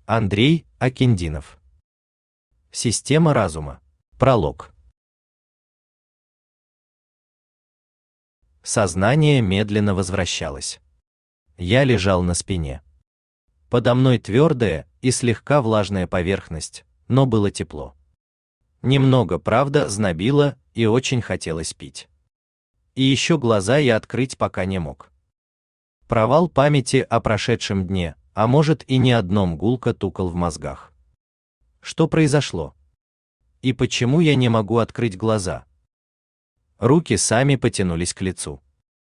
Андрей Акиндинов. Система разума. Пролог. Сознание медленно возвращалось. Я лежал на спине. Подо мной твердая и слегка влажная поверхность, но было тепло. Немного, правда, знобило и очень хотелось пить. И еще глаза я открыть пока не мог. Провал памяти о прошедшем дне, а может и не одном гулко тукал в мозгах. Что произошло? И почему я не могу открыть глаза? Руки сами потянулись к лицу.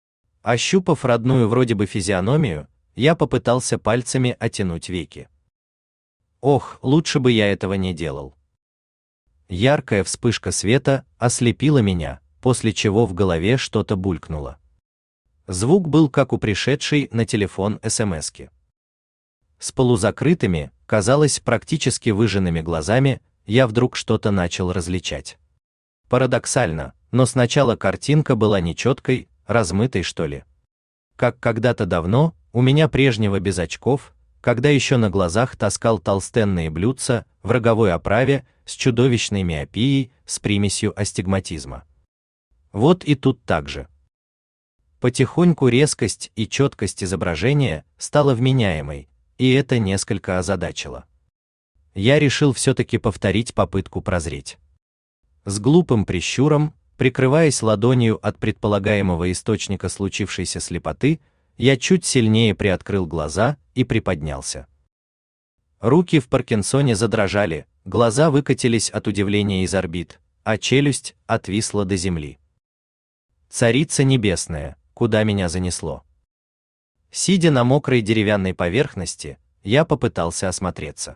Ощупав родную вроде бы физиономию, я попытался пальцами оттянуть веки. Ох, лучше бы я этого не делал. Яркая вспышка света ослепила меня, после чего в голове что-то булькнуло. Звук был как у пришедшей на телефон СМСки. С полузакрытыми, казалось, практически выжженными глазами, я вдруг что-то начал различать. Парадоксально, но сначала картинка была нечеткой, размытой что ли. Как когда-то давно, у меня прежнего без очков, когда еще на глазах таскал толстенные блюдца в роговой оправе с чудовищной миопией с примесью астигматизма. Вот и тут так же. Потихоньку резкость и четкость изображения стала вменяемой, и это несколько озадачило. Я решил все-таки повторить попытку прозреть. С глупым прищуром, прикрываясь ладонью от предполагаемого источника случившейся слепоты, я чуть сильнее приоткрыл глаза и приподнялся. Руки в Паркинсоне задрожали, глаза выкатились от удивления из орбит, а челюсть отвисла до земли. Царица небесная, куда меня занесло? Сидя на мокрой деревянной поверхности, я попытался осмотреться.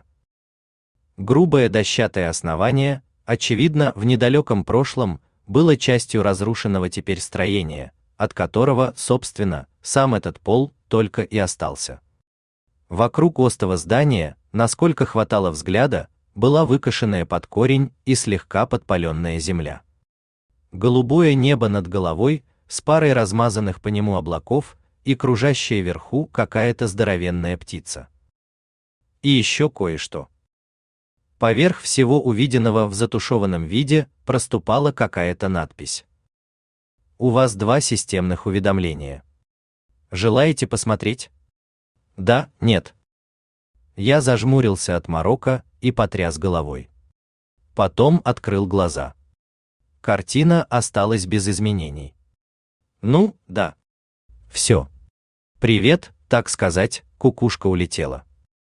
Грубое дощатое основание, очевидно, в недалеком прошлом, было частью разрушенного теперь строения, от которого, собственно, сам этот пол только и остался. Вокруг остова здания, насколько хватало взгляда, была выкошенная под корень и слегка подпаленная земля. Голубое небо над головой, с парой размазанных по нему облаков, и кружащая вверху какая-то здоровенная птица. И еще кое-что. Поверх всего увиденного в затушеванном виде проступала какая-то надпись. У вас 2 системных уведомления. Желаете посмотреть? Да, нет. Я зажмурился от морока и потряс головой. Потом открыл глаза. Картина осталась без изменений. Ну, да. Все. Привет, так сказать, кукушка улетела.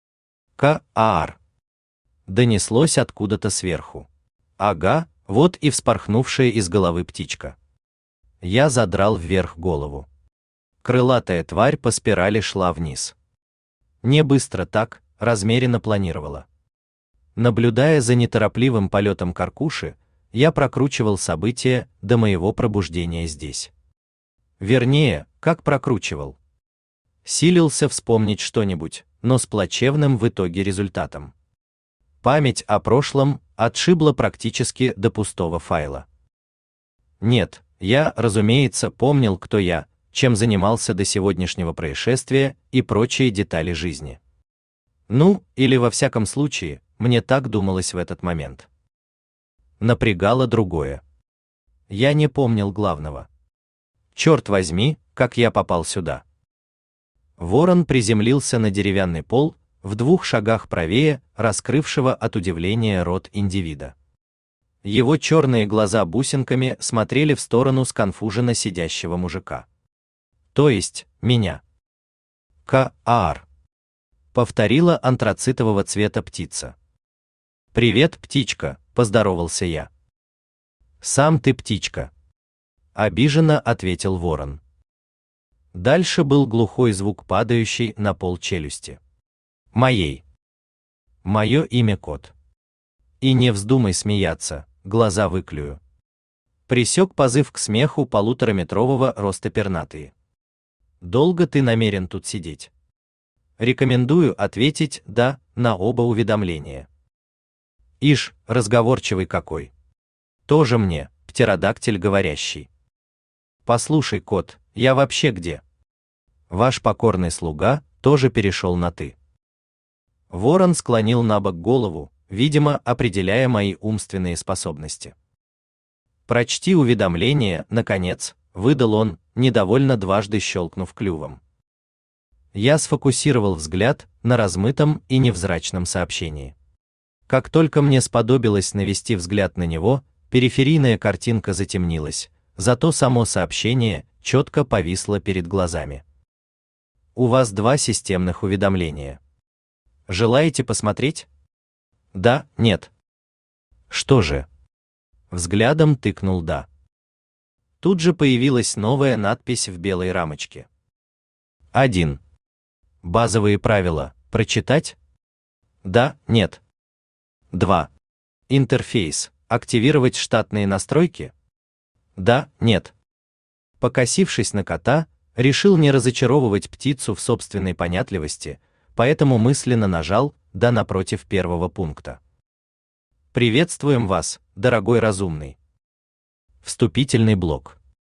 К.А.Р. Донеслось откуда-то сверху. Ага, вот и вспорхнувшая из головы птичка. Я задрал вверх голову. Крылатая тварь по спирали шла вниз. Не быстро так, размеренно планировала. Наблюдая за неторопливым полетом каркуши, я прокручивал события до моего пробуждения здесь. Вернее, как прокручивал. Силился вспомнить что-нибудь, но с плачевным в итоге результатом. Память о прошлом отшибла практически до пустого файла. Нет, я, разумеется, помнил, кто я, чем занимался до сегодняшнего происшествия и прочие детали жизни. Ну, или во всяком случае, мне так думалось в этот момент. Напрягало другое. Я не помнил главного. Черт возьми, как я попал сюда. Ворон приземлился на деревянный пол, в 2 шагах правее раскрывшего от удивления рот индивида. Его черные глаза бусинками смотрели в сторону сконфуженно сидящего мужика. То есть, меня. К.А.Р. Повторила антрацитового цвета птица. «Привет, птичка», — поздоровался я. «Сам ты птичка», — обиженно ответил ворон. Дальше был глухой звук падающей на пол челюсти. Моей. Мое имя Кот. И не вздумай смеяться, глаза выклюю. Пресек позыв к смеху 1,5-метрового роста пернатые. Долго ты намерен тут сидеть? Рекомендую ответить «да» на оба уведомления. Ишь, разговорчивый какой. Тоже мне, птеродактиль говорящий. Послушай, Кот, я вообще где? Ваш покорный слуга тоже перешел на «ты». Ворон склонил набок голову, видимо, определяя мои умственные способности. «Прочти уведомление, наконец», — выдал он, недовольно дважды щелкнув клювом. Я сфокусировал взгляд на размытом и невзрачном сообщении. Как только мне сподобилось навести взгляд на него, периферийная картинка затемнилась, зато само сообщение четко повисло перед глазами. У вас 2 системных уведомления. Желаете посмотреть? Да, нет. Что же? Взглядом тыкнул «да». Тут же появилась новая надпись в белой рамочке. 1. Базовые правила. Прочитать? Да, нет. 2. Интерфейс. Активировать штатные настройки? Да, нет. Покосившись на кота, решил не разочаровывать птицу в собственной понятливости, поэтому мысленно нажал «да» напротив первого пункта. Приветствуем вас, дорогой разумный. Вступительный блок.